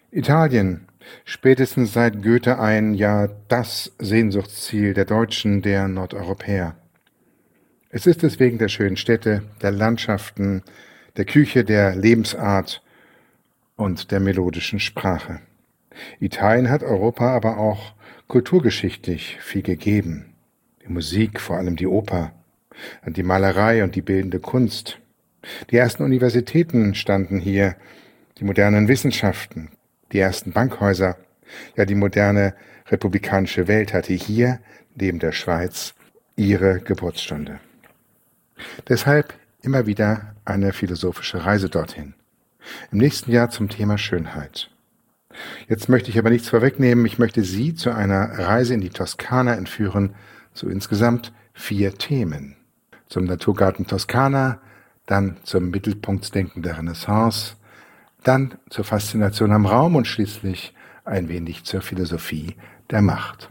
Italien, spätestens seit Goethe ja das Sehnsuchtsziel der Deutschen, der Nordeuropäer. Es ist es wegen der schönen Städte, der Landschaften, der Küche, der Lebensart und der melodischen Sprache. Italien hat Europa aber auch kulturgeschichtlich viel gegeben. Die Musik, vor allem die Oper, die Malerei und die bildende Kunst. Die ersten Universitäten standen hier, die modernen Wissenschaften, die ersten Bankhäuser. Ja, die moderne republikanische Welt hatte hier, neben der Schweiz, ihre Geburtsstunde. Deshalb immer wieder eine philosophische Reise dorthin. Im nächsten Jahr zum Thema Schönheit. Jetzt möchte ich aber nichts vorwegnehmen. Ich möchte Sie zu einer Reise in die Toskana entführen, zu insgesamt 4 Themen. Zum Naturgarten Toskana, dann zum Mittelpunktsdenken der Renaissance, dann zur Faszination am Raum und schließlich ein wenig zur Philosophie der Macht.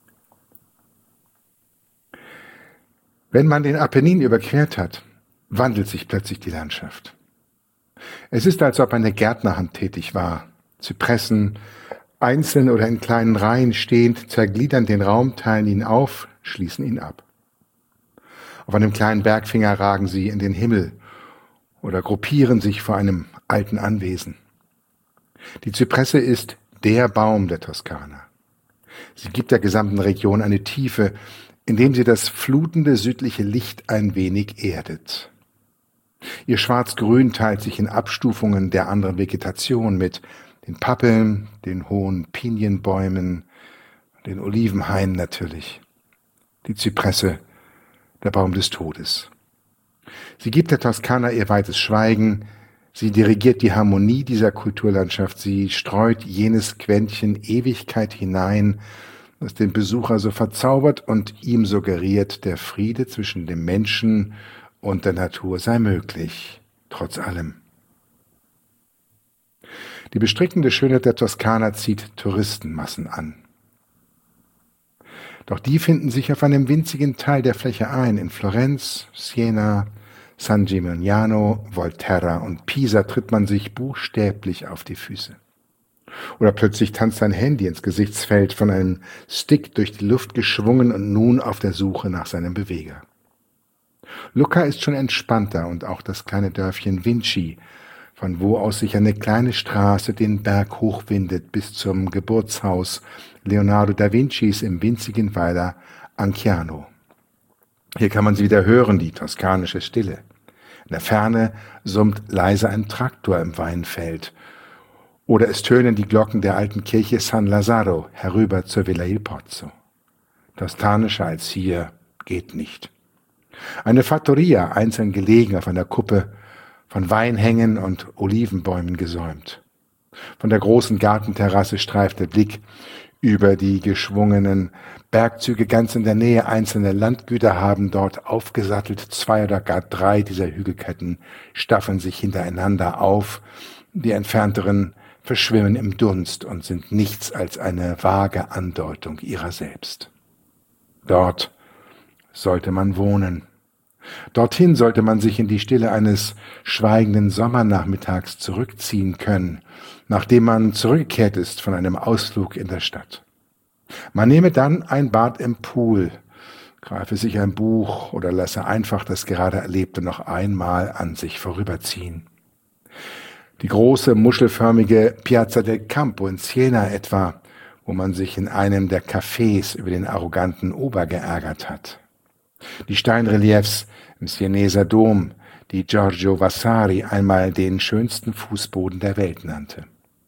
Wenn man den Apennin überquert hat, wandelt sich plötzlich die Landschaft. Es ist, als ob eine Gärtnerhand tätig war. Zypressen, einzeln oder in kleinen Reihen stehend, zergliedern den Raum, teilen ihn auf, schließen ihn ab. Auf einem kleinen Bergfinger ragen sie in den Himmel oder gruppieren sich vor einem alten Anwesen. Die Zypresse ist der Baum der Toskana. Sie gibt der gesamten Region eine Tiefe, indem sie das flutende südliche Licht ein wenig erdet. Ihr Schwarz-Grün teilt sich in Abstufungen der anderen Vegetation mit den Pappeln, den hohen Pinienbäumen, den Olivenhainen natürlich. Die Zypresse, der Baum des Todes. Sie gibt der Toskana ihr weites Schweigen, sie dirigiert die Harmonie dieser Kulturlandschaft, sie streut jenes Quäntchen Ewigkeit hinein, das den Besucher so verzaubert und ihm suggeriert, der Friede zwischen dem Menschen und der Natur sei möglich, trotz allem. Die bestrickende Schönheit der Toskana zieht Touristenmassen an. Doch die finden sich auf einem winzigen Teil der Fläche ein. In Florenz, Siena, San Gimignano, Volterra und Pisa tritt man sich buchstäblich auf die Füße. Oder plötzlich tanzt ein Handy ins Gesichtsfeld, von einem Stick durch die Luft geschwungen und nun auf der Suche nach seinem Beweger. Lucca ist schon entspannter und auch das kleine Dörfchen Vinci, von wo aus sich eine kleine Straße den Berg hochwindet bis zum Geburtshaus Leonardo da Vincis im winzigen Weiler Anciano. Hier kann man sie wieder hören, die toskanische Stille. In der Ferne summt leise ein Traktor im Weinfeld. Oder es tönen die Glocken der alten Kirche San Lazzaro herüber zur Villa Il Pozzo. Toskanischer als hier geht nicht. Eine Fattoria, einzeln gelegen auf einer Kuppe, von Weinhängen und Olivenbäumen gesäumt. Von der großen Gartenterrasse streift der Blick über die geschwungenen Bergzüge ganz in der Nähe. Einzelne Landgüter haben dort aufgesattelt. 2 oder gar 3 dieser Hügelketten staffeln sich hintereinander auf. Die entfernteren verschwimmen im Dunst und sind nichts als eine vage Andeutung ihrer selbst. Dort sollte man wohnen. Dorthin sollte man sich in die Stille eines schweigenden Sommernachmittags zurückziehen können, nachdem man zurückgekehrt ist von einem Ausflug in der Stadt. Man nehme dann ein Bad im Pool, greife sich ein Buch oder lasse einfach das gerade Erlebte noch einmal an sich vorüberziehen. Die große, muschelförmige Piazza del Campo in Siena etwa, wo man sich in einem der Cafés über den arroganten Ober geärgert hat. Die Steinreliefs im Sieneser Dom, die Giorgio Vasari einmal den schönsten Fußboden der Welt nannte.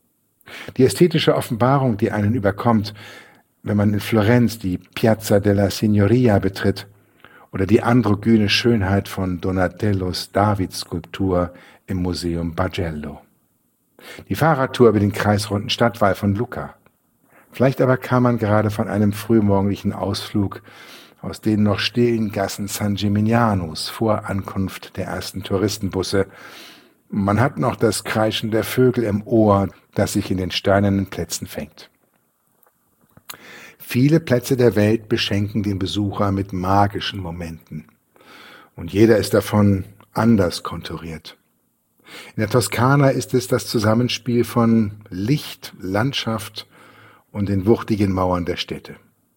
Die ästhetische Offenbarung, die einen überkommt, wenn man in Florenz die Piazza della Signoria betritt, oder die androgyne Schönheit von Donatellos Davidskulptur im Museum Bargello. Die Fahrradtour über den kreisrunden Stadtwall von Lucca. Vielleicht aber kam man gerade von einem frühmorgendlichen Ausflug aus den noch stillen Gassen San Gimignanos vor Ankunft der ersten Touristenbusse. Man hat noch das Kreischen der Vögel im Ohr, das sich in den steinernen Plätzen fängt. Viele Plätze der Welt beschenken den Besucher mit magischen Momenten. Und jeder ist davon anders konturiert. In der Toskana ist es das Zusammenspiel von Licht, Landschaft und den wuchtigen Mauern der Städte.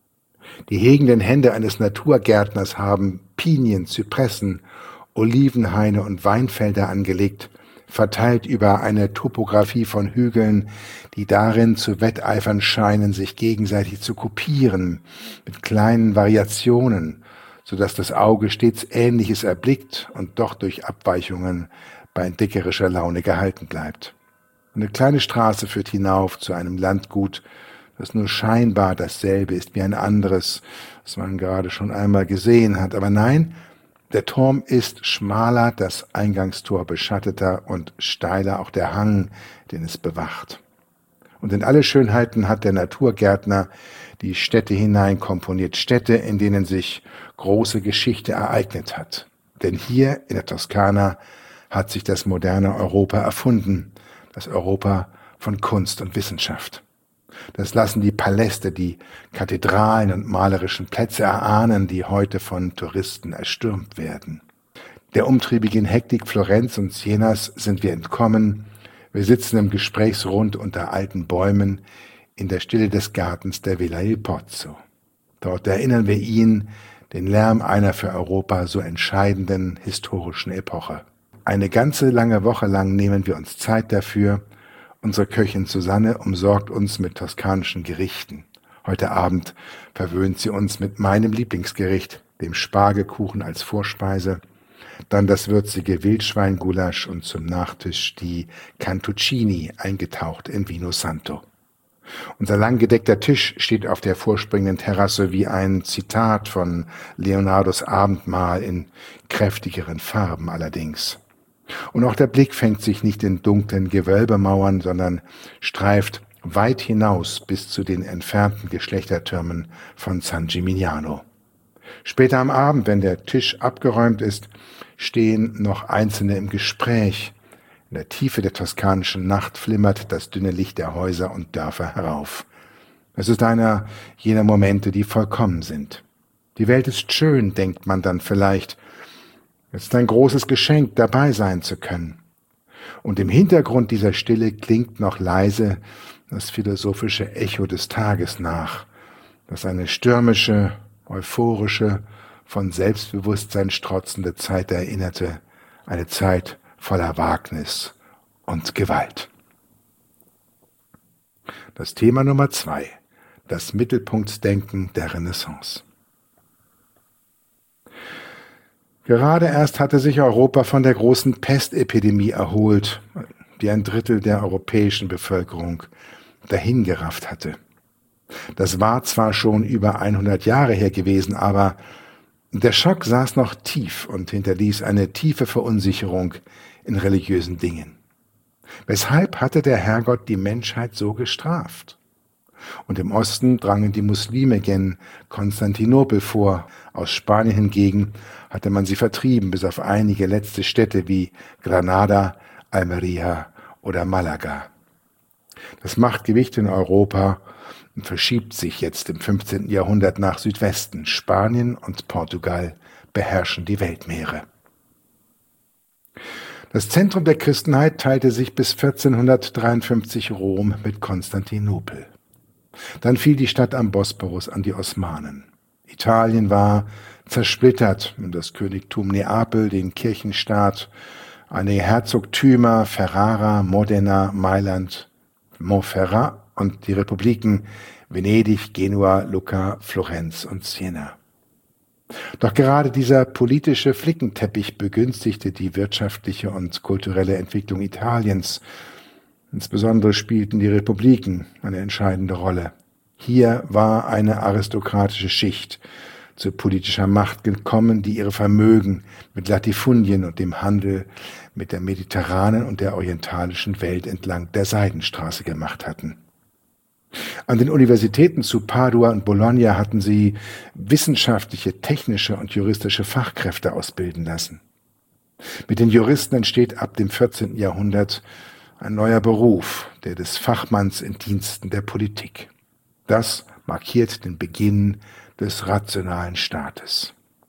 Die hegenden Hände eines Naturgärtners haben Pinien, Zypressen, Olivenhaine und Weinfelder angelegt, verteilt über eine Topographie von Hügeln, die darin zu wetteifern scheinen, sich gegenseitig zu kopieren, mit kleinen Variationen, so dass das Auge stets Ähnliches erblickt und doch durch Abweichungen bei entdeckerischer Laune gehalten bleibt. Eine kleine Straße führt hinauf zu einem Landgut, das nur scheinbar dasselbe ist wie ein anderes, das man gerade schon einmal gesehen hat. Aber nein, der Turm ist schmaler, das Eingangstor beschatteter und steiler auch der Hang, den es bewacht. Und in alle Schönheiten hat der Naturgärtner die Städte hineinkomponiert, Städte, in denen sich große Geschichte ereignet hat. Denn hier in der Toskana hat sich das moderne Europa erfunden, das Europa von Kunst und Wissenschaft. Das lassen die Paläste, die Kathedralen und malerischen Plätze erahnen, die heute von Touristen erstürmt werden. Der umtriebigen Hektik Florenz und Sienas sind wir entkommen. Wir sitzen im Gesprächsrund unter alten Bäumen in der Stille des Gartens der Villa Il Pozzo. Dort erinnern wir ihn, den Lärm einer für Europa so entscheidenden historischen Epoche. Eine ganze lange Woche lang nehmen wir uns Zeit dafür. Unsere Köchin Susanne umsorgt uns mit toskanischen Gerichten. Heute Abend verwöhnt sie uns mit meinem Lieblingsgericht, dem Spargelkuchen als Vorspeise, dann das würzige Wildschweingulasch und zum Nachtisch die Cantuccini, eingetaucht in Vino Santo. Unser langgedeckter Tisch steht auf der vorspringenden Terrasse wie ein Zitat von Leonardos Abendmahl in kräftigeren Farben allerdings. Und auch der Blick fängt sich nicht in dunklen Gewölbemauern, sondern streift weit hinaus bis zu den entfernten Geschlechtertürmen von San Gimignano. Später am Abend, wenn der Tisch abgeräumt ist, stehen noch Einzelne im Gespräch. In der Tiefe der toskanischen Nacht flimmert das dünne Licht der Häuser und Dörfer herauf. Es ist einer jener Momente, die vollkommen sind. Die Welt ist schön, denkt man dann vielleicht. Es ist ein großes Geschenk, dabei sein zu können. Und im Hintergrund dieser Stille klingt noch leise das philosophische Echo des Tages nach, das eine stürmische, euphorische, von Selbstbewusstsein strotzende Zeit erinnerte, eine Zeit voller Wagnis und Gewalt. Das Thema Nummer 2, das Mittelpunktdenken der Renaissance. Gerade erst hatte sich Europa von der großen Pestepidemie erholt, die ein Drittel der europäischen Bevölkerung dahingerafft hatte. Das war zwar schon über 100 Jahre her gewesen, aber der Schock saß noch tief und hinterließ eine tiefe Verunsicherung in religiösen Dingen. Weshalb hatte der Herrgott die Menschheit so gestraft? Und im Osten drangen die Muslime gen Konstantinopel vor. Aus Spanien hingegen hatte man sie vertrieben, bis auf einige letzte Städte wie Granada, Almería oder Malaga. Das Machtgewicht in Europa verschiebt sich jetzt im 15. Jahrhundert nach Südwesten. Spanien und Portugal beherrschen die Weltmeere. Das Zentrum der Christenheit teilte sich bis 1453 Rom mit Konstantinopel. Dann fiel die Stadt am Bosporus an die Osmanen. Italien war zersplittert in das Königtum Neapel, den Kirchenstaat, einige Herzogtümer, Ferrara, Modena, Mailand, Montferrat und die Republiken Venedig, Genua, Lucca, Florenz und Siena. Doch gerade dieser politische Flickenteppich begünstigte die wirtschaftliche und kulturelle Entwicklung Italiens. Insbesondere spielten die Republiken eine entscheidende Rolle. Hier war eine aristokratische Schicht zu politischer Macht gekommen, die ihre Vermögen mit Latifundien und dem Handel mit der mediterranen und der orientalischen Welt entlang der Seidenstraße gemacht hatten. An den Universitäten zu Padua und Bologna hatten sie wissenschaftliche, technische und juristische Fachkräfte ausbilden lassen. Mit den Juristen entsteht ab dem 14. Jahrhundert ein neuer Beruf, der des Fachmanns in Diensten der Politik. Das markiert den Beginn des rationalen Staates.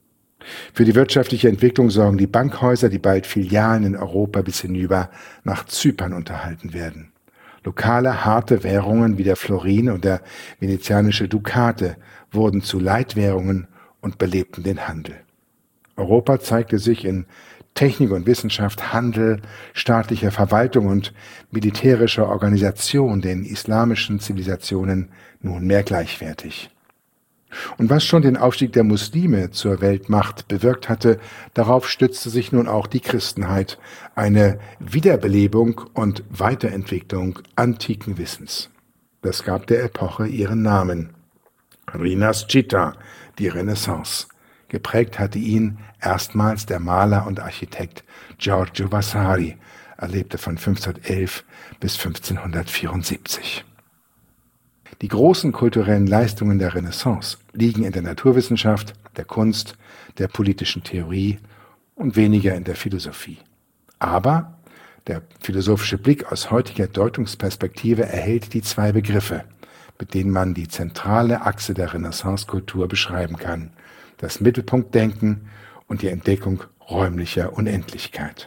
Für die wirtschaftliche Entwicklung sorgen die Bankhäuser, die bald Filialen in Europa bis hinüber nach Zypern unterhalten werden. Lokale harte Währungen wie der Florin und der venezianische Dukate wurden zu Leitwährungen und belebten den Handel. Europa zeigte sich in Technik und Wissenschaft, Handel, staatlicher Verwaltung und militärischer Organisation den islamischen Zivilisationen nunmehr gleichwertig. Und was schon den Aufstieg der Muslime zur Weltmacht bewirkt hatte, darauf stützte sich nun auch die Christenheit, eine Wiederbelebung und Weiterentwicklung antiken Wissens. Das gab der Epoche ihren Namen. Rinascita, die Renaissance. Geprägt hatte ihn erstmals der Maler und Architekt Giorgio Vasari. Er lebte von 1511 bis 1574. Die großen kulturellen Leistungen der Renaissance liegen in der Naturwissenschaft, der Kunst, der politischen Theorie und weniger in der Philosophie. Aber der philosophische Blick aus heutiger Deutungsperspektive erhält die zwei Begriffe, mit denen man die zentrale Achse der Renaissance-Kultur beschreiben kann: das Mittelpunktdenken und die Entdeckung räumlicher Unendlichkeit.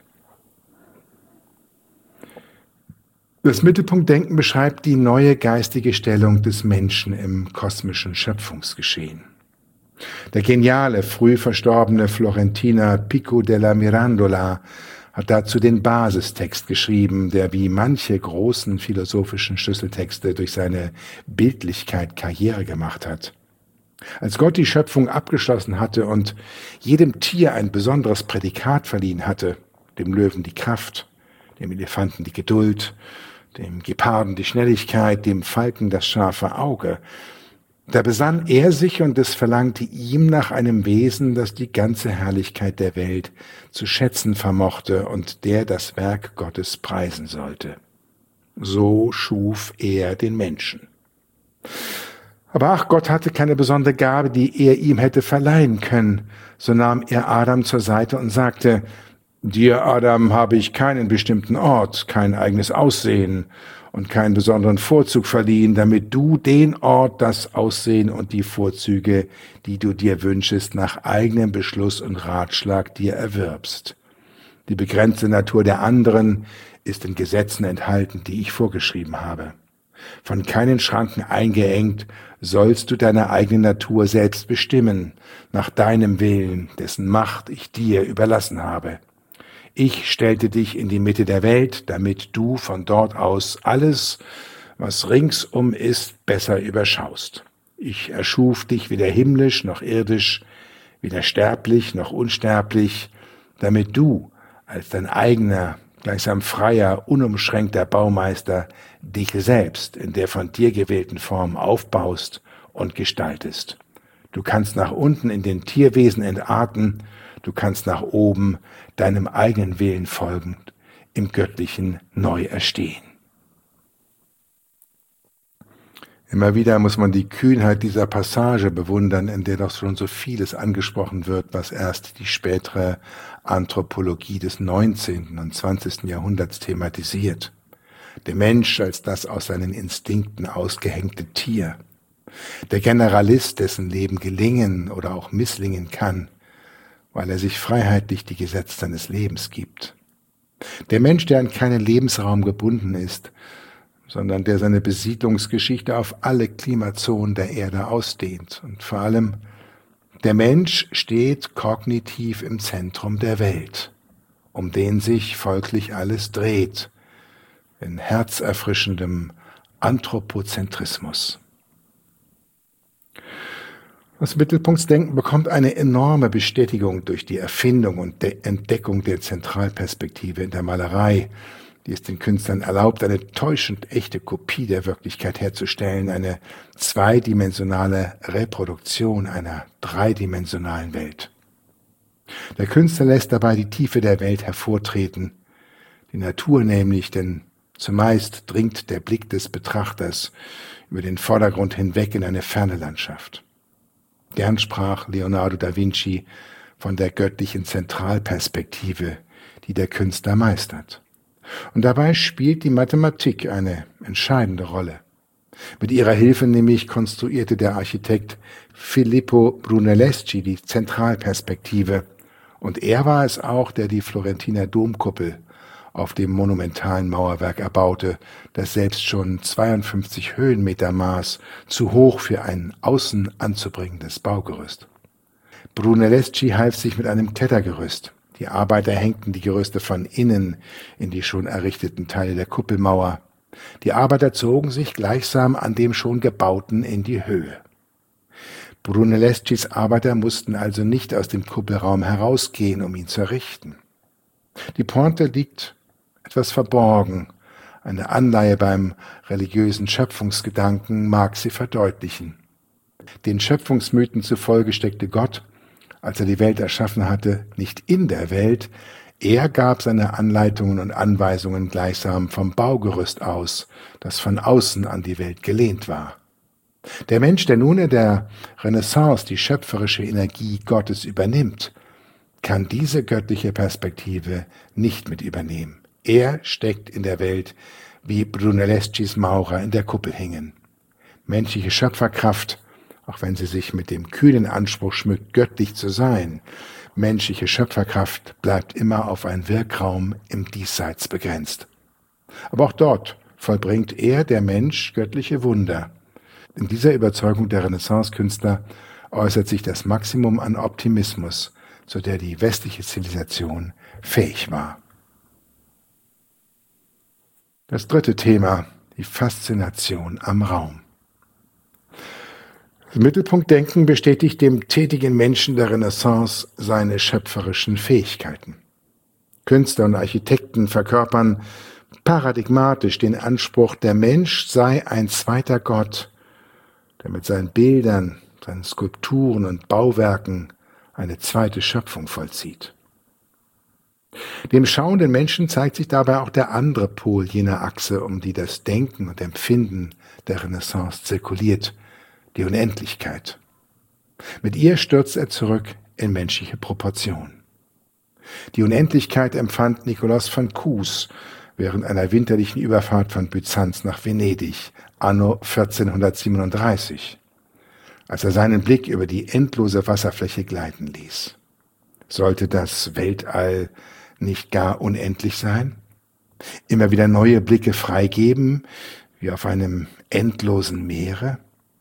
Das Mittelpunktdenken beschreibt die neue geistige Stellung des Menschen im kosmischen Schöpfungsgeschehen. Der geniale, früh verstorbene Florentiner Pico della Mirandola hat dazu den Basistext geschrieben, der wie manche großen philosophischen Schlüsseltexte durch seine Bildlichkeit Karriere gemacht hat. Als Gott die Schöpfung abgeschlossen hatte und jedem Tier ein besonderes Prädikat verliehen hatte, dem Löwen die Kraft, dem Elefanten die Geduld, dem Geparden die Schnelligkeit, dem Falken das scharfe Auge, da besann er sich und es verlangte ihm nach einem Wesen, das die ganze Herrlichkeit der Welt zu schätzen vermochte und der das Werk Gottes preisen sollte. So schuf er den Menschen. Aber ach, Gott hatte keine besondere Gabe, die er ihm hätte verleihen können. So nahm er Adam zur Seite und sagte: Dir, Adam, habe ich keinen bestimmten Ort, kein eigenes Aussehen und keinen besonderen Vorzug verliehen, damit du den Ort, das Aussehen und die Vorzüge, die du dir wünschest, nach eigenem Beschluss und Ratschlag dir erwirbst. Die begrenzte Natur der anderen ist in Gesetzen enthalten, die ich vorgeschrieben habe. Von keinen Schranken eingeengt, sollst du deine eigene Natur selbst bestimmen, nach deinem Willen, dessen Macht ich dir überlassen habe. Ich stellte dich in die Mitte der Welt, damit du von dort aus alles, was ringsum ist, besser überschaust. Ich erschuf dich weder himmlisch noch irdisch, weder sterblich noch unsterblich, damit du als dein eigener, gleichsam freier, unumschränkter Baumeister dich selbst in der von dir gewählten Form aufbaust und gestaltest. Du kannst nach unten in den Tierwesen entarten, du kannst nach oben deinem eigenen Willen folgend im Göttlichen neu erstehen. Immer wieder muss man die Kühnheit dieser Passage bewundern, in der doch schon so vieles angesprochen wird, was erst die spätere Anthropologie des 19. und 20. Jahrhunderts thematisiert. Der Mensch als das aus seinen Instinkten ausgehängte Tier. Der Generalist, dessen Leben gelingen oder auch misslingen kann, weil er sich freiheitlich die Gesetze seines Lebens gibt. Der Mensch, der an keinen Lebensraum gebunden ist, sondern der seine Besiedlungsgeschichte auf alle Klimazonen der Erde ausdehnt. Und vor allem, der Mensch steht kognitiv im Zentrum der Welt, um den sich folglich alles dreht, in herzerfrischendem Anthropozentrismus. Das Mittelpunktsdenken bekommt eine enorme Bestätigung durch die Erfindung und Entdeckung der Zentralperspektive in der Malerei, die es den Künstlern erlaubt, eine täuschend echte Kopie der Wirklichkeit herzustellen, eine zweidimensionale Reproduktion einer dreidimensionalen Welt. Der Künstler lässt dabei die Tiefe der Welt hervortreten, die Natur nämlich, denn zumeist dringt der Blick des Betrachters über den Vordergrund hinweg in eine ferne Landschaft. Gern sprach Leonardo da Vinci von der göttlichen Zentralperspektive, die der Künstler meistert. Und dabei spielt die Mathematik eine entscheidende Rolle. Mit ihrer Hilfe nämlich konstruierte der Architekt Filippo Brunelleschi die Zentralperspektive. Und er war es auch, der die Florentiner Domkuppel auf dem monumentalen Mauerwerk erbaute, das selbst schon 52 Höhenmeter maß, zu hoch für ein außen anzubringendes Baugerüst. Brunelleschi half sich mit einem Klettergerüst. Die Arbeiter hängten die Gerüste von innen in die schon errichteten Teile der Kuppelmauer. Die Arbeiter zogen sich gleichsam an dem schon gebauten in die Höhe. Brunellescis Arbeiter mussten also nicht aus dem Kuppelraum herausgehen, um ihn zu errichten. Die Pointe liegt etwas verborgen. Eine Anleihe beim religiösen Schöpfungsgedanken mag sie verdeutlichen. Den Schöpfungsmythen zufolge steckte Gott, als er die Welt erschaffen hatte, nicht in der Welt. Er gab seine Anleitungen und Anweisungen gleichsam vom Baugerüst aus, das von außen an die Welt gelehnt war. Der Mensch, der nun in der Renaissance die schöpferische Energie Gottes übernimmt, kann diese göttliche Perspektive nicht mit übernehmen. Er steckt in der Welt, wie Brunellescis Maurer in der Kuppel hingen. Menschliche Schöpferkraft, auch wenn sie sich mit dem kühnen Anspruch schmückt, göttlich zu sein, menschliche Schöpferkraft bleibt immer auf einen Wirkraum im Diesseits begrenzt. Aber auch dort vollbringt er, der Mensch, göttliche Wunder. In dieser Überzeugung der Renaissance-Künstler äußert sich das Maximum an Optimismus, zu der die westliche Zivilisation fähig war. Das dritte Thema, die Faszination am Raum. Das Mittelpunktdenken bestätigt dem tätigen Menschen der Renaissance seine schöpferischen Fähigkeiten. Künstler und Architekten verkörpern paradigmatisch den Anspruch, der Mensch sei ein zweiter Gott, der mit seinen Bildern, seinen Skulpturen und Bauwerken eine zweite Schöpfung vollzieht. Dem schauenden Menschen zeigt sich dabei auch der andere Pol jener Achse, um die das Denken und Empfinden der Renaissance zirkuliert, die Unendlichkeit. Mit ihr stürzt er zurück in menschliche Proportionen. Die Unendlichkeit empfand Nikolaus von Kues während einer winterlichen Überfahrt von Byzanz nach Venedig, anno 1437, als er seinen Blick über die endlose Wasserfläche gleiten ließ. Sollte das Weltall nicht gar unendlich sein? Immer wieder neue Blicke freigeben, wie auf einem endlosen Meere?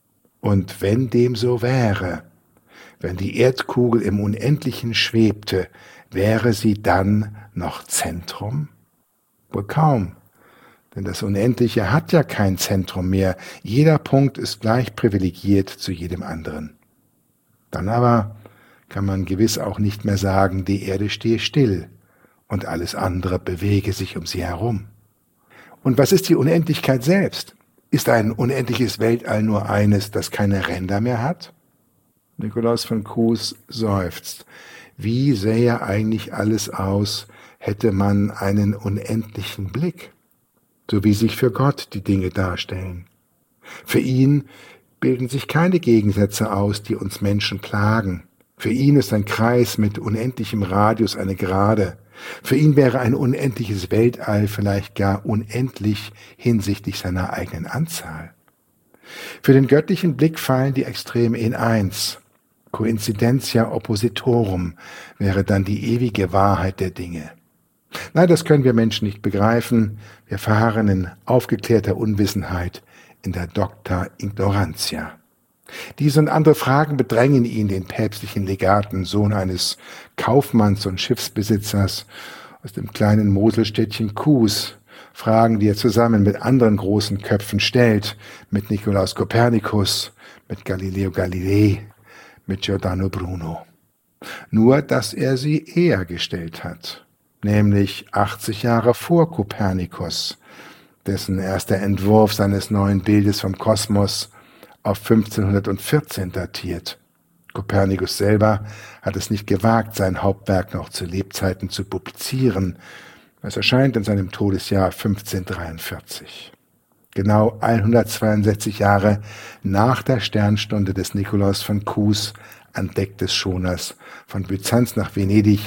Und wenn dem so wäre, wenn die Erdkugel im Unendlichen schwebte, wäre sie dann noch Zentrum? Wohl kaum, denn das Unendliche hat ja kein Zentrum mehr. Jeder Punkt ist gleich privilegiert zu jedem anderen. Dann aber kann man gewiss auch nicht mehr sagen, die Erde stehe still und alles andere bewege sich um sie herum. Und was ist die Unendlichkeit selbst? Ist ein unendliches Weltall nur eines, das keine Ränder mehr hat? Nikolaus von Kues seufzt. Wie sähe eigentlich alles aus, hätte man einen unendlichen Blick, so wie sich für Gott die Dinge darstellen. Für ihn bilden sich keine Gegensätze aus, die uns Menschen plagen. Für ihn ist ein Kreis mit unendlichem Radius eine Gerade. Für ihn wäre ein unendliches Weltall vielleicht gar unendlich hinsichtlich seiner eigenen Anzahl. Für den göttlichen Blick fallen die Extreme in eins. Coincidentia oppositorum wäre dann die ewige Wahrheit der Dinge. Nein, das können wir Menschen nicht begreifen. Wir verharren in aufgeklärter Unwissenheit, in der Docta Ignorantia. Diese und andere Fragen bedrängen ihn, den päpstlichen Legaten, Sohn eines Kaufmanns und Schiffsbesitzers aus dem kleinen Moselstädtchen Kues, Fragen, die er zusammen mit anderen großen Köpfen stellt, mit Nikolaus Kopernikus, mit Galileo Galilei, mit Giordano Bruno. Nur, dass er sie eher gestellt hat, nämlich 80 Jahre vor Kopernikus, dessen erster Entwurf seines neuen Bildes vom Kosmos auf 1514 datiert. Kopernikus selber hat es nicht gewagt, sein Hauptwerk noch zu Lebzeiten zu publizieren. Es erscheint in seinem Todesjahr 1543. Genau 162 Jahre nach der Sternstunde des Nikolaus von Kues an Deck des Schoners von Byzanz nach Venedig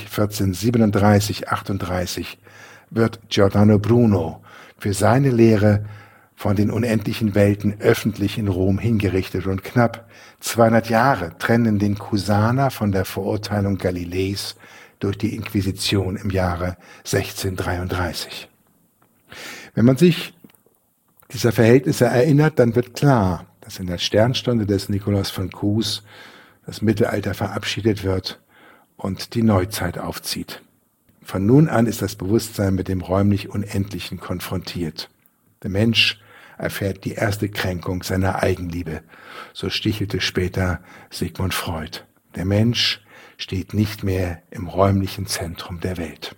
1437-38 wird Giordano Bruno für seine Lehre von den unendlichen Welten öffentlich in Rom hingerichtet und knapp 200 Jahre trennen den Cusaner von der Verurteilung Galileis durch die Inquisition im Jahre 1633. Wenn man sich dieser Verhältnisse erinnert, dann wird klar, dass in der Sternstunde des Nikolaus von Cus das Mittelalter verabschiedet wird und die Neuzeit aufzieht. Von nun an ist das Bewusstsein mit dem räumlich Unendlichen konfrontiert. Der Mensch erfährt die erste Kränkung seiner Eigenliebe. So stichelte später Sigmund Freud. Der Mensch steht nicht mehr im räumlichen Zentrum der Welt.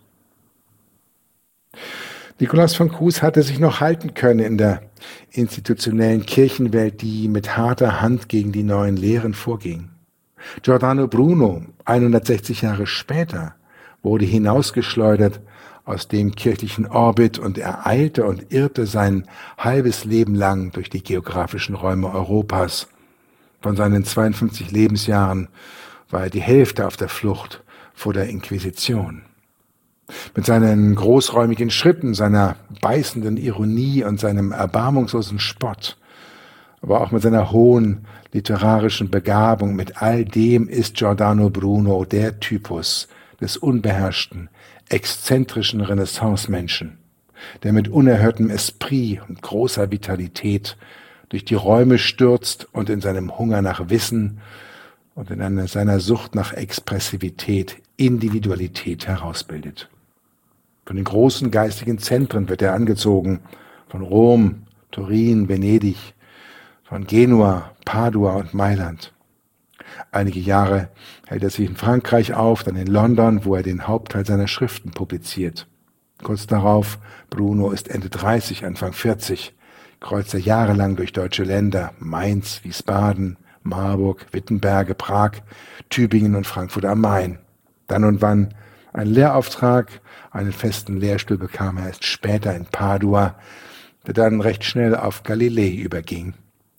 Nikolaus von Cus hatte sich noch halten können in der institutionellen Kirchenwelt, die mit harter Hand gegen die neuen Lehren vorging. Giordano Bruno, 160 Jahre später, wurde hinausgeschleudert aus dem kirchlichen Orbit und er eilte und irrte sein halbes Leben lang durch die geografischen Räume Europas. Von seinen 52 Lebensjahren war er die Hälfte auf der Flucht vor der Inquisition. Mit seinen großräumigen Schritten, seiner beißenden Ironie und seinem erbarmungslosen Spott, aber auch mit seiner hohen literarischen Begabung, mit all dem ist Giordano Bruno der Typus des unbeherrschten, exzentrischen Renaissance-Menschen, der mit unerhörtem Esprit und großer Vitalität durch die Räume stürzt und in seinem Hunger nach Wissen und in seiner Sucht nach Expressivität Individualität herausbildet. Von den großen geistigen Zentren wird er angezogen, von Rom, Turin, Venedig, von Genua, Padua und Mailand. Einige Jahre hält er sich in Frankreich auf, dann in London, wo er den Hauptteil seiner Schriften publiziert. Kurz darauf, Bruno ist Ende 30, Anfang 40, kreuzt er jahrelang durch deutsche Länder, Mainz, Wiesbaden, Marburg, Wittenberge, Prag, Tübingen und Frankfurt am Main. Dann und wann ein Lehrauftrag, einen festen Lehrstuhl bekam er erst später in Padua, der dann recht schnell auf Galilei überging.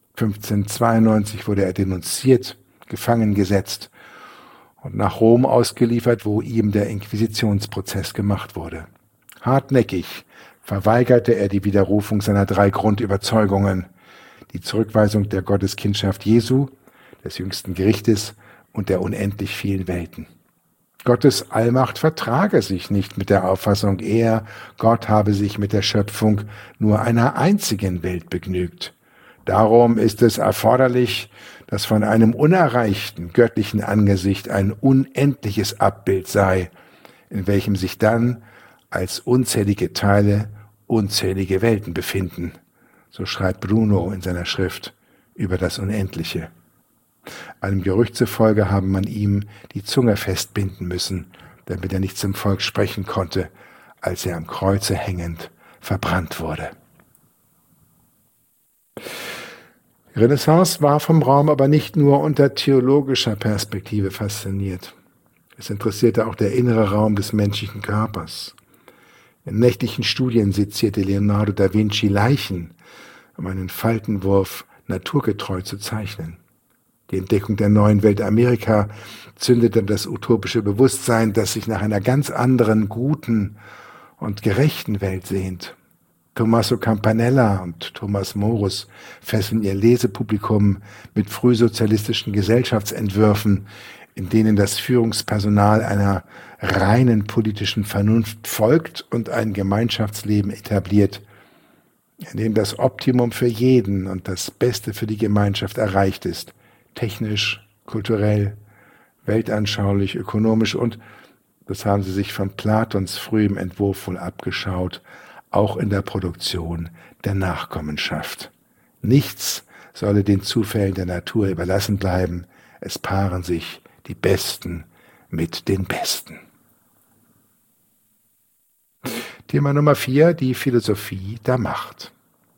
1592 wurde er denunziert, gefangen gesetzt und nach Rom ausgeliefert, wo ihm der Inquisitionsprozess gemacht wurde. Hartnäckig verweigerte er die Widerrufung seiner 3 Grundüberzeugungen, die Zurückweisung der Gotteskindschaft Jesu, des jüngsten Gerichtes und der unendlich vielen Welten. Gottes Allmacht vertrage sich nicht mit der Auffassung, Gott habe sich mit der Schöpfung nur einer einzigen Welt begnügt. Darum ist es erforderlich, dass von einem unerreichten göttlichen Angesicht ein unendliches Abbild sei, in welchem sich dann als unzählige Teile unzählige Welten befinden. So schreibt Bruno in seiner Schrift über das Unendliche. Einem Gerücht zufolge habe man ihm die Zunge festbinden müssen, damit er nicht zum Volk sprechen konnte, als er am Kreuze hängend verbrannt wurde. Die Renaissance war vom Raum aber nicht nur unter theologischer Perspektive fasziniert. Es interessierte auch der innere Raum des menschlichen Körpers. In nächtlichen Studien sezierte Leonardo da Vinci Leichen, um einen Faltenwurf naturgetreu zu zeichnen. Die Entdeckung der neuen Welt Amerika zündete das utopische Bewusstsein, das sich nach einer ganz anderen, guten und gerechten Welt sehnt. Tommaso Campanella und Thomas Morus fesseln ihr Lesepublikum mit frühsozialistischen Gesellschaftsentwürfen, in denen das Führungspersonal einer reinen politischen Vernunft folgt und ein Gemeinschaftsleben etabliert, in dem das Optimum für jeden und das Beste für die Gemeinschaft erreicht ist, technisch, kulturell, weltanschaulich, ökonomisch und, das haben sie sich von Platons frühem Entwurf wohl abgeschaut, auch in der Produktion der Nachkommenschaft. Nichts solle den Zufällen der Natur überlassen bleiben, es paaren sich die Besten mit den Besten. Thema Nummer 4, die Philosophie der Macht.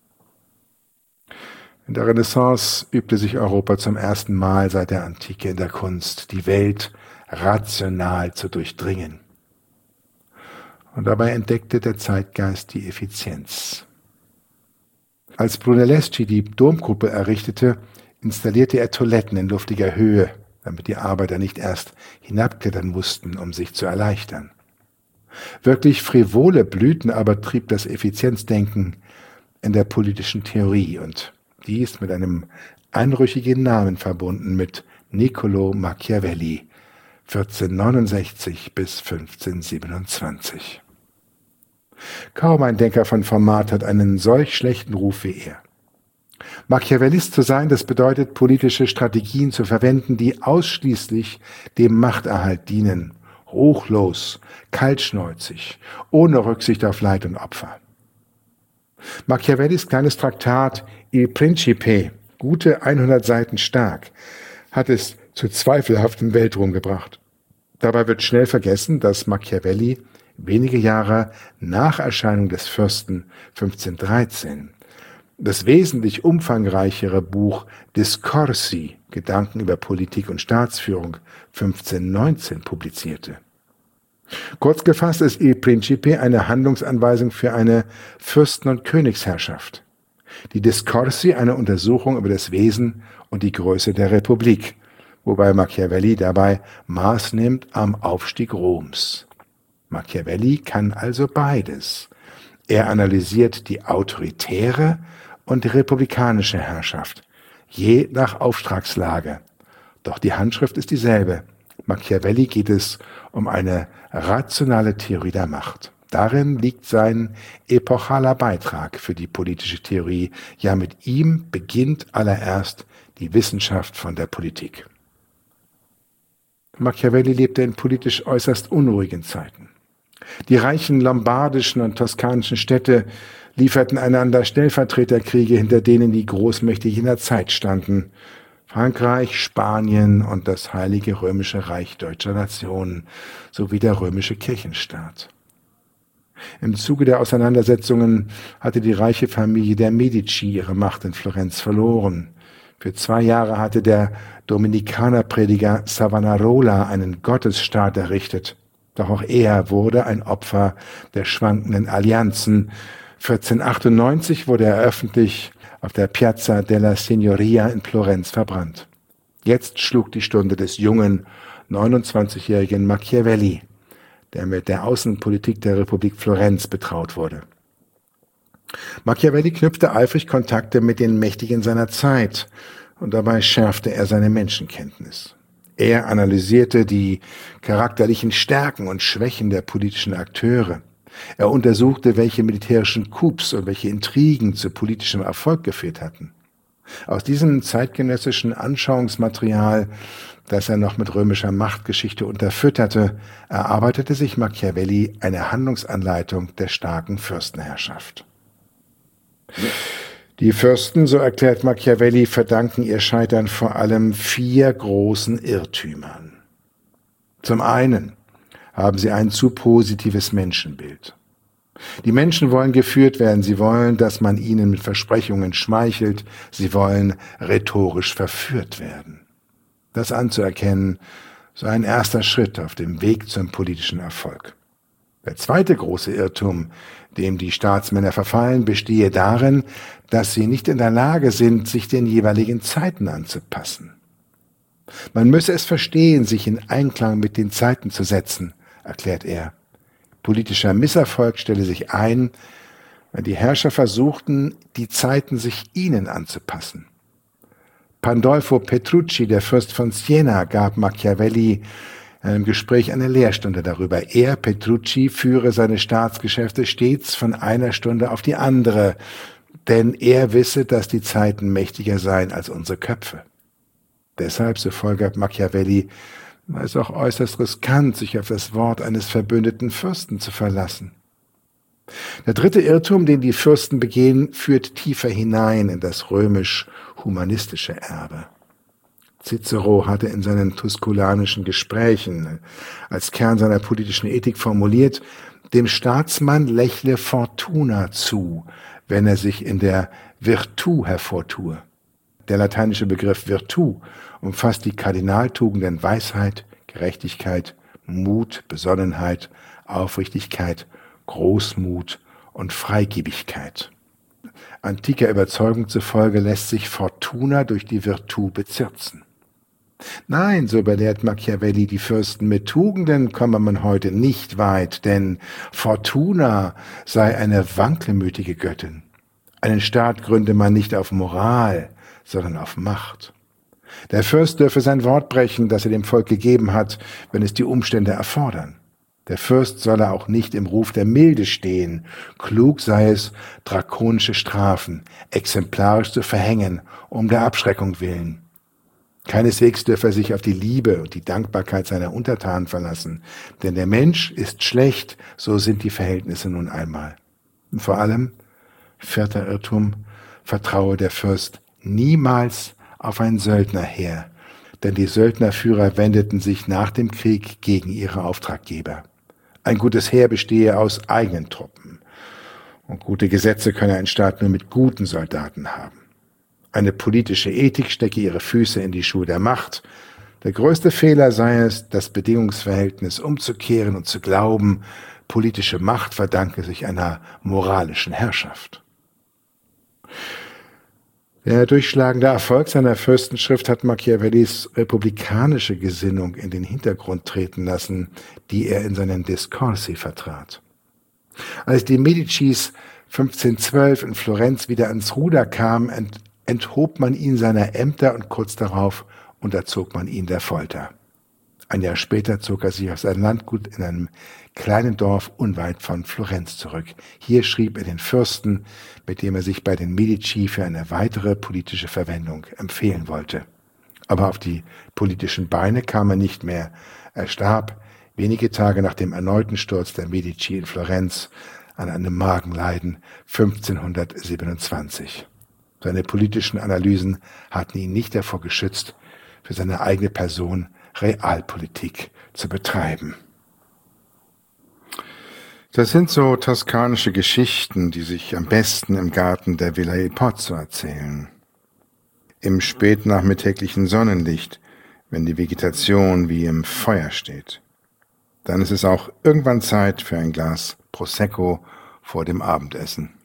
In der Renaissance übte sich Europa zum ersten Mal seit der Antike in der Kunst, die Welt rational zu durchdringen. Und dabei entdeckte der Zeitgeist die Effizienz. Als Brunelleschi die Domkuppel errichtete, installierte er Toiletten in luftiger Höhe, damit die Arbeiter nicht erst hinabklettern mussten, um sich zu erleichtern. Wirklich frivole Blüten aber trieb das Effizienzdenken in der politischen Theorie und dies mit einem anrüchigen Namen verbunden, mit Niccolò Machiavelli, 1469 bis 1527. Kaum ein Denker von Format hat einen solch schlechten Ruf wie er. Machiavellist zu sein, das bedeutet, politische Strategien zu verwenden, die ausschließlich dem Machterhalt dienen, ruchlos, kaltschnäuzig, ohne Rücksicht auf Leid und Opfer. Machiavellis kleines Traktat Il Principe, gute 100 Seiten stark, hat es zu zweifelhaftem Weltruhm gebracht. Dabei wird schnell vergessen, dass Machiavelli wenige Jahre nach Erscheinung des Fürsten 1513 das wesentlich umfangreichere Buch Discorsi, Gedanken über Politik und Staatsführung, 1519 publizierte. Kurz gefasst ist Il Principe eine Handlungsanweisung für eine Fürsten- und Königsherrschaft. Die Discorsi eine Untersuchung über das Wesen und die Größe der Republik, wobei Machiavelli dabei Maß nimmt am Aufstieg Roms. Machiavelli kann also beides. Er analysiert die autoritäre und die republikanische Herrschaft, je nach Auftragslage. Doch die Handschrift ist dieselbe. Machiavelli geht es um eine rationale Theorie der Macht. Darin liegt sein epochaler Beitrag für die politische Theorie. Ja, mit ihm beginnt allererst die Wissenschaft von der Politik. Machiavelli lebte in politisch äußerst unruhigen Zeiten. Die reichen lombardischen und toskanischen Städte lieferten einander Stellvertreterkriege, hinter denen die Großmächte jener Zeit standen. Frankreich, Spanien und das Heilige Römische Reich deutscher Nationen sowie der römische Kirchenstaat. Im Zuge der Auseinandersetzungen hatte die reiche Familie der Medici ihre Macht in Florenz verloren. Für 2 Jahre hatte der Dominikanerprediger Savonarola einen Gottesstaat errichtet. Doch auch er wurde ein Opfer der schwankenden Allianzen. 1498 wurde er öffentlich auf der Piazza della Signoria in Florenz verbrannt. Jetzt schlug die Stunde des jungen, 29-jährigen Machiavelli, der mit der Außenpolitik der Republik Florenz betraut wurde. Machiavelli knüpfte eifrig Kontakte mit den Mächtigen seiner Zeit und dabei schärfte er seine Menschenkenntnis. Er analysierte die charakterlichen Stärken und Schwächen der politischen Akteure. Er untersuchte, welche militärischen Coups und welche Intrigen zu politischem Erfolg geführt hatten. Aus diesem zeitgenössischen Anschauungsmaterial, das er noch mit römischer Machtgeschichte unterfütterte, erarbeitete sich Machiavelli eine Handlungsanleitung der starken Fürstenherrschaft. Die Fürsten, so erklärt Machiavelli, verdanken ihr Scheitern vor allem 4 großen Irrtümern. Zum einen haben sie ein zu positives Menschenbild. Die Menschen wollen geführt werden, sie wollen, dass man ihnen mit Versprechungen schmeichelt, sie wollen rhetorisch verführt werden. Das anzuerkennen, sei ein erster Schritt auf dem Weg zum politischen Erfolg. Der zweite große Irrtum, dem die Staatsmänner verfallen, bestehe darin, dass sie nicht in der Lage sind, sich den jeweiligen Zeiten anzupassen. Man müsse es verstehen, sich in Einklang mit den Zeiten zu setzen, erklärt er. Politischer Misserfolg stelle sich ein, wenn die Herrscher versuchten, die Zeiten sich ihnen anzupassen. Pandolfo Petrucci, der Fürst von Siena, gab Machiavelli in einem Gespräch eine Lehrstunde darüber. Er, Petrucci, führe seine Staatsgeschäfte stets von einer Stunde auf die andere, denn er wisse, dass die Zeiten mächtiger seien als unsere Köpfe. Deshalb, so folgert Machiavelli, war es auch äußerst riskant, sich auf das Wort eines verbündeten Fürsten zu verlassen. Der dritte Irrtum, den die Fürsten begehen, führt tiefer hinein in das römisch-humanistische Erbe. Cicero hatte in seinen tusculanischen Gesprächen als Kern seiner politischen Ethik formuliert, dem Staatsmann lächle Fortuna zu, wenn er sich in der Virtu hervortue. Der lateinische Begriff Virtu umfasst die Kardinaltugenden Weisheit, Gerechtigkeit, Mut, Besonnenheit, Aufrichtigkeit, Großmut und Freigebigkeit. Antiker Überzeugung zufolge lässt sich Fortuna durch die Virtu bezirzen. Nein, so belehrt Machiavelli die Fürsten, mit Tugenden komme man heute nicht weit, denn Fortuna sei eine wankelmütige Göttin. Einen Staat gründe man nicht auf Moral, sondern auf Macht. Der Fürst dürfe sein Wort brechen, das er dem Volk gegeben hat, wenn es die Umstände erfordern. Der Fürst solle auch nicht im Ruf der Milde stehen. Klug sei es, drakonische Strafen exemplarisch zu verhängen, um der Abschreckung willen. Keineswegs dürfe er sich auf die Liebe und die Dankbarkeit seiner Untertanen verlassen, denn der Mensch ist schlecht, so sind die Verhältnisse nun einmal. Und vor allem, 4. Irrtum, vertraue der Fürst niemals auf ein Söldnerheer, denn die Söldnerführer wendeten sich nach dem Krieg gegen ihre Auftraggeber. Ein gutes Heer bestehe aus eigenen Truppen, und gute Gesetze könne ein Staat nur mit guten Soldaten haben. Eine politische Ethik stecke ihre Füße in die Schuhe der Macht. Der größte Fehler sei es, das Bedingungsverhältnis umzukehren und zu glauben, politische Macht verdanke sich einer moralischen Herrschaft. Der durchschlagende Erfolg seiner Fürstenschrift hat Machiavellis republikanische Gesinnung in den Hintergrund treten lassen, die er in seinen Discorsi vertrat. Als die Medicis 1512 in Florenz wieder ans Ruder kamen, enthob man ihn seiner Ämter und kurz darauf unterzog man ihn der Folter. Ein Jahr später zog er sich auf sein Landgut in einem kleinen Dorf unweit von Florenz zurück. Hier schrieb er den Fürsten, mit dem er sich bei den Medici für eine weitere politische Verwendung empfehlen wollte. Aber auf die politischen Beine kam er nicht mehr. Er starb wenige Tage nach dem erneuten Sturz der Medici in Florenz an einem Magenleiden 1527. Seine politischen Analysen hatten ihn nicht davor geschützt, für seine eigene Person Realpolitik zu betreiben. Das sind so toskanische Geschichten, die sich am besten im Garten der Villa Il Pozzo erzählen. Im spätnachmittäglichen Sonnenlicht, wenn die Vegetation wie im Feuer steht. Dann ist es auch irgendwann Zeit für ein Glas Prosecco vor dem Abendessen.